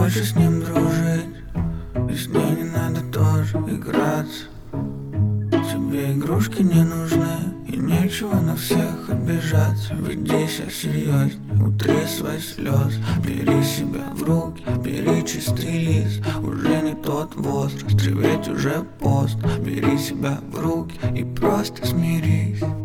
больше с ним дружить, и с ней не надо тоже играться. Тебе игрушки не нужны, и нечего на всех обижаться. Веди себя серьезней, утри свои слезы. Бери себя в руки, бери чистый лист. Уже не тот возраст, реветь уже поздно. Бери себя в руки и просто смирись.